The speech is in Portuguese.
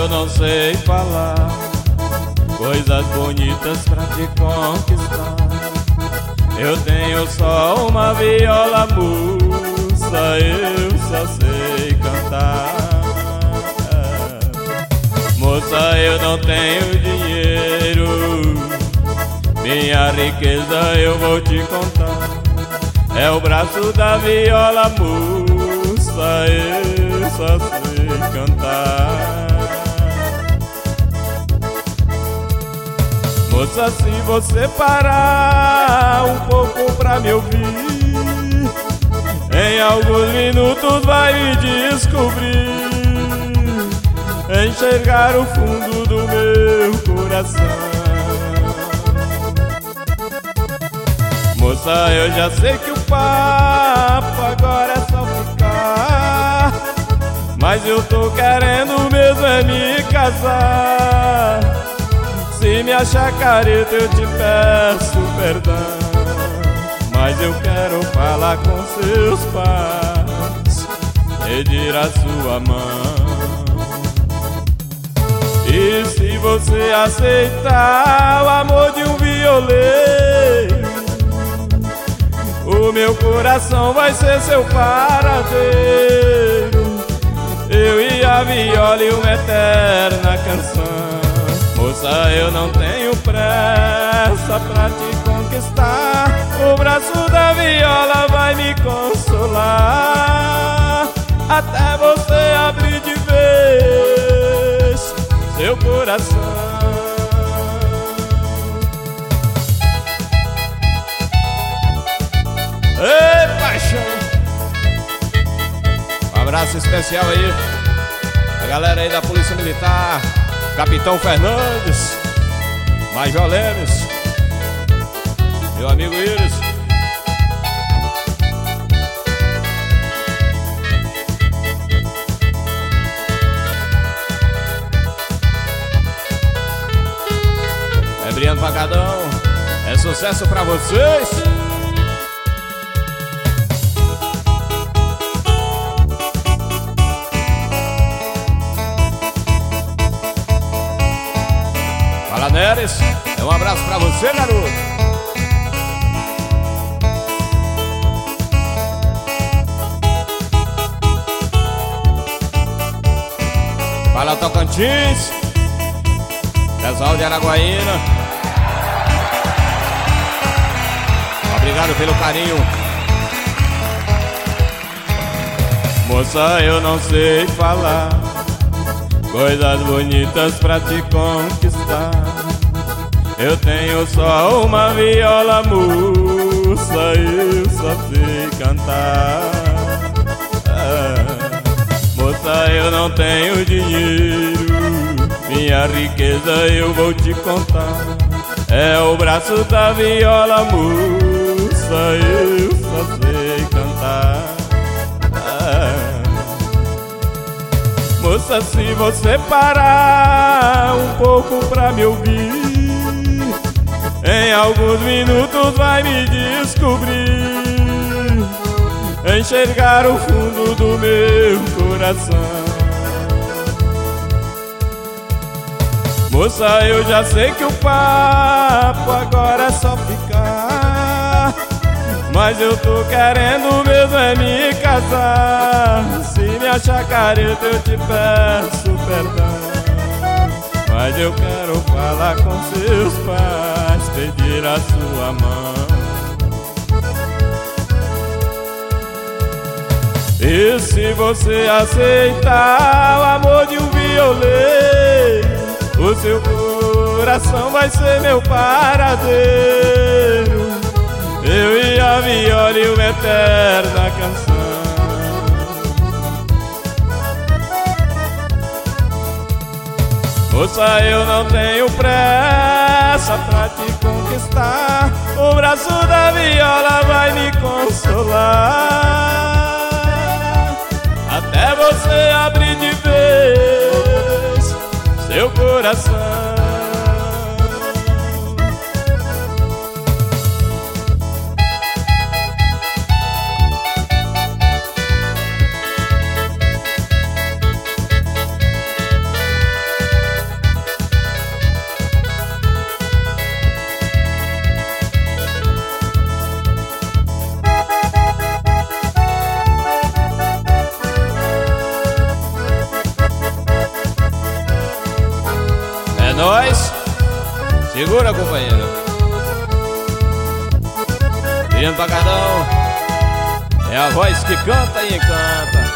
eu não sei falar coisas bonitas pra te conquistar. Eu tenho só uma viola mussa, eu só sei cantar. Moça, eu não tenho dinheiro, minha riqueza eu vou te contar. É o braço da viola mussa, eu só sei cantar. Moça, se você parar um pouco pra me ouvir, em alguns minutos vai me descobrir, enxergar o fundo do meu coração. Moça, eu já sei que o papo agora é só ficar, mas eu tô querendo mesmo é me casar. Se me achar careta eu te peço perdão, mas eu quero falar com seus pais, pedir a sua mão. E se você aceitar o amor de um violeiro, o meu coração vai ser seu paradeiro, eu e a viola e uma eterna canção. Moça, eu não tenho pressa pra te conquistar, o braço da viola vai me consolar, até você abrir de vez seu coração. Ei, paixão! Um abraço especial aí a galera aí da Polícia Militar, Capitão Fernandes, Major Lênis, meu amigo Iris. É Briano Pacadão, é sucesso pra vocês. Neres, um abraço pra você, garoto. Fala, Tocantins, pessoal de Araguaína, obrigado pelo carinho. Moça, eu não sei falar coisas bonitas pra te conquistar. Eu tenho só uma viola mussa, eu só sei cantar. Moça, eu não tenho dinheiro, minha riqueza eu vou te contar. É o braço da viola mussa, eu só sei cantar. Moça, se você parar um pouco pra me ouvir, em alguns minutos vai me descobrir, enxergar o fundo do meu coração. Moça, eu já sei que o papo agora é só ficar, mas eu tô querendo mesmo é me casar. Se me achar careta eu te peço perdão, mas eu quero falar com seus pais, pedir a sua mão. E se você aceitar o amor de um violeiro, o seu coração vai ser meu paradeiro, eu e a viola e uma eterna canção. Moça, eu não tenho pressa pra te conquistar, o braço da viola vai me consolar, até você abrir de vez seu coração. Segura, companheiro. Virando pra Cardão. É a voz que canta e encanta.